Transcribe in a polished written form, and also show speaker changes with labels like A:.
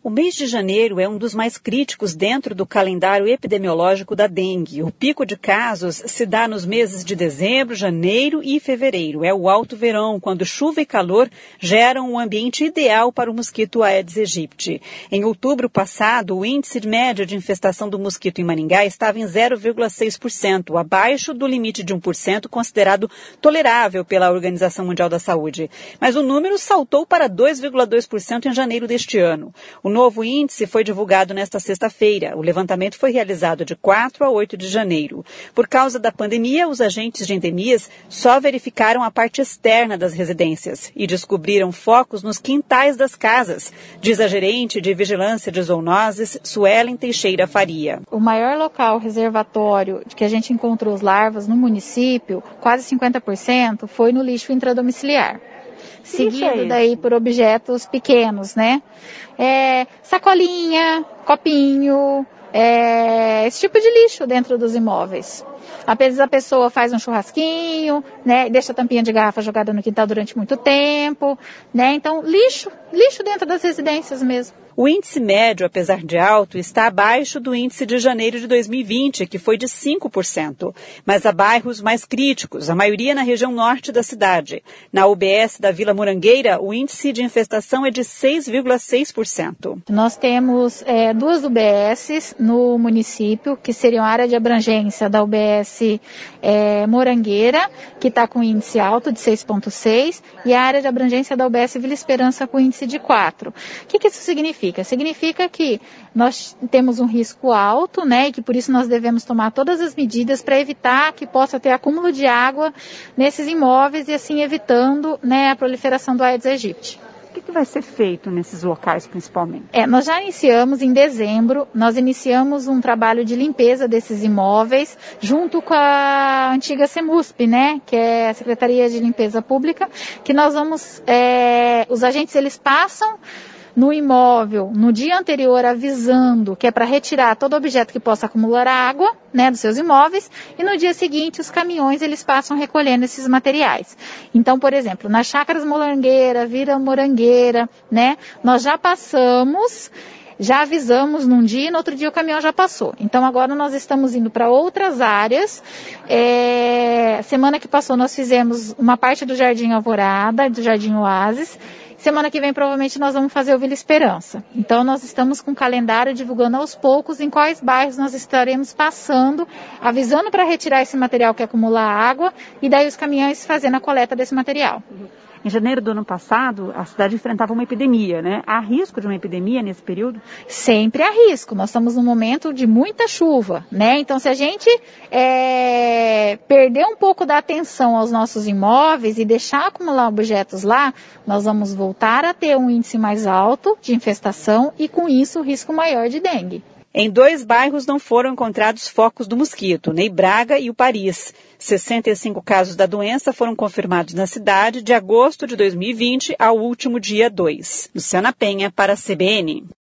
A: O mês de janeiro é um dos mais críticos dentro do calendário epidemiológico da dengue. O pico de casos se dá nos meses de dezembro, janeiro e fevereiro. É o alto verão, quando chuva e calor geram um ambiente ideal para o mosquito Aedes aegypti. Em outubro passado, o índice de média de infestação do mosquito em Maringá estava em 0,6%, abaixo do limite de 1% considerado tolerável pela Organização Mundial da Saúde. Mas o número saltou para 2,2% em janeiro deste ano. O novo índice foi divulgado nesta sexta-feira. O levantamento foi realizado de 4 a 8 de janeiro. Por causa da pandemia, os agentes de endemias só verificaram a parte externa das residências e descobriram focos nos quintais das casas, diz a gerente de vigilância de zoonoses, Suelen Teixeira Faria.
B: O maior local reservatório de que a gente encontrou as larvas no município, quase 50%, foi no lixo intradomiciliar. Seguido daí por objetos pequenos, né? Sacolinha, copinho, esse tipo de lixo dentro dos imóveis. Às vezes a pessoa faz um churrasquinho, né? Deixa a tampinha de garrafa jogada no quintal durante muito tempo, né? Então, lixo dentro das residências mesmo.
A: O índice médio, apesar de alto, está abaixo do índice de janeiro de 2020, que foi de 5%. Mas há bairros mais críticos, a maioria na região norte da cidade. Na UBS da Vila Morangueira, o índice de infestação é de 6,6%.
B: Nós temos 2 UBSs no município, que seriam a área de abrangência da UBS Morangueira, que está com índice alto de 6,6%, e a área de abrangência da UBS Vila Esperança com índice de 4%. O que isso significa? Significa que nós temos um risco alto, né, e que por isso nós devemos tomar todas as medidas para evitar que possa ter acúmulo de água nesses imóveis e assim evitando, né, a proliferação do Aedes aegypti.
A: O que vai ser feito nesses locais, principalmente?
B: Nós já iniciamos em dezembro, nós iniciamos um trabalho de limpeza desses imóveis, junto com a antiga CEMUSP, né, que é a Secretaria de Limpeza Pública, que nós vamos, os agentes, eles passam no imóvel, no dia anterior, avisando que é para retirar todo objeto que possa acumular água, né, dos seus imóveis, e no dia seguinte os caminhões, eles passam recolhendo esses materiais. Então, por exemplo, nas chácaras Morangueira, Vila Morangueira, né, nós já passamos, já avisamos num dia e no outro dia o caminhão já passou. Então agora nós estamos indo para outras áreas. Semana que passou nós fizemos uma parte do Jardim Alvorada, do Jardim Oásis. Semana que vem, provavelmente, nós vamos fazer o Vila Esperança. Então, nós estamos com o calendário divulgando aos poucos em quais bairros nós estaremos passando, avisando para retirar esse material que acumula água e daí os caminhões fazendo a coleta desse material.
A: Em janeiro do ano passado, a cidade enfrentava uma epidemia, né? Há risco de uma epidemia nesse período?
B: Sempre há risco. Nós estamos num momento de muita chuva, né? Então, se a gente perder um pouco da atenção aos nossos imóveis e deixar acumular objetos lá, nós vamos voltar a ter um índice mais alto de infestação e, com isso, o risco maior de dengue.
A: Em 2 bairros não foram encontrados focos do mosquito, Ney Braga e o Paris. 65 casos da doença foram confirmados na cidade de agosto de 2020 ao último dia 2. Luciana Penha para a CBN.